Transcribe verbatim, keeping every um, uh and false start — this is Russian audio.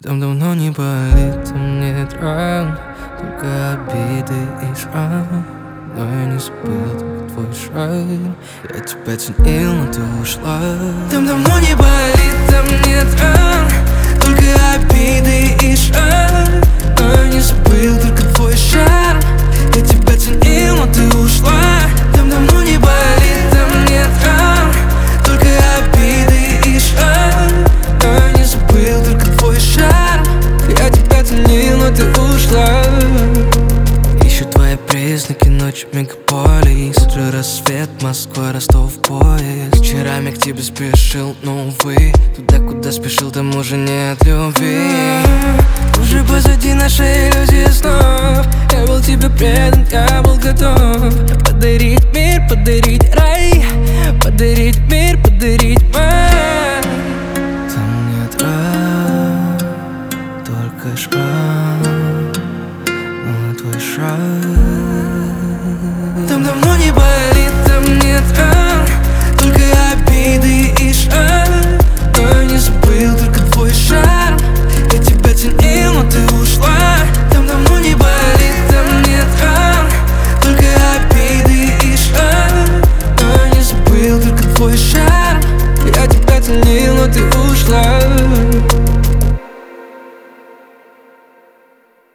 Там давно не болит, там нет ран, только обиды и шрам. Но я не забыл только твой шрам. Я тебя ценил, но ты ушла. Там давно не болит, там нет ран, только обиды и шрам. Но я не забыл только твой шрам. Я тебя ценил, но ты ушла. Там давно не болит, там нет ран, только обиды и шрам. Но я не забыл только твой шарм. Я тебя ценил, но ты ушла. Ищу твои признаки, ночь мегаполис. Утро рассвет, Москва, Ростов, поезд. Вечерами к тебе спешил, но увы, туда, куда спешил, там уже нет любви. Уже позади нашей иллюзии снов. Я был тебе предан, я был готов подарить мир, подарить рай, подарить мир, подарить май. Там нет ран, только шрам, но твой шрам. Там давно не болит, там нет ран, только обиды и шрам. Но я не забыл только твой шарм. Я тебя ценил, но ты ушла. Там давно не болит, там нет ран, только обиды и шрам. Но я не забыл только твой шарм. Я тебя ценил, но ты ушла.